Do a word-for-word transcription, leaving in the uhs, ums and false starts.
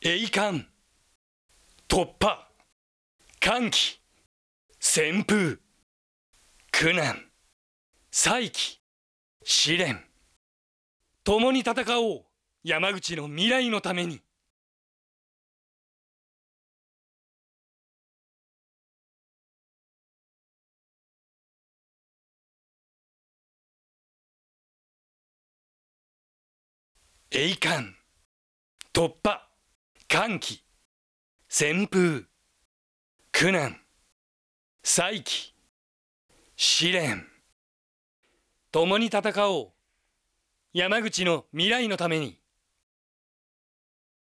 栄冠、突破、歓喜、旋風、苦難、再起、試練。共に戦おう、山口の未来のために。栄冠、突破、歓喜、旋風、苦難、再起、試練。共に戦おう、山口の未来のために。